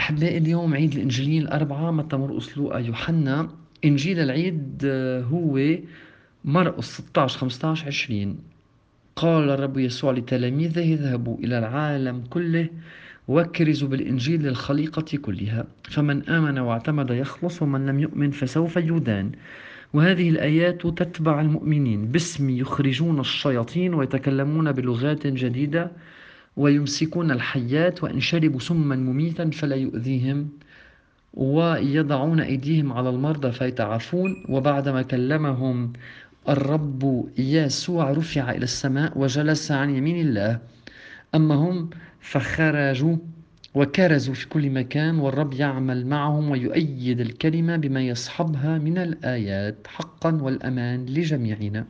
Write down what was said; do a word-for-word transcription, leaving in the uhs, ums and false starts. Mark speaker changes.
Speaker 1: أحبائي، اليوم عيد الإنجيليين الأربعة: متى، مرقس، لوقا، يوحنا. إنجيل العيد آه، هو مرقس ستة عشر خمسة عشر عشرين. قال الرب يسوع لتلاميذه: اذهبوا إلى العالم كله وكرزوا بالإنجيل للخليقة كلها، فمن آمن واعتمد يخلص، ومن لم يؤمن فسوف يدان. وهذه الآيات تتبع المؤمنين: باسمي يخرجون الشياطين، ويتكلمون بلغات جديدة، ويمسكون الحيات، وإن شربوا سما مميتا فلا يؤذيهم، ويضعون أيديهم على المرضى فيتعافون. وبعدما كلمهم الرب يسوع رفع إلى السماء وجلس عن يمين الله. أما هم فخرجوا وكرزوا في كل مكان، والرب يعمل معهم ويؤيد الكلمة بما يصحبها من الآيات، حقا والأمان لجميعنا.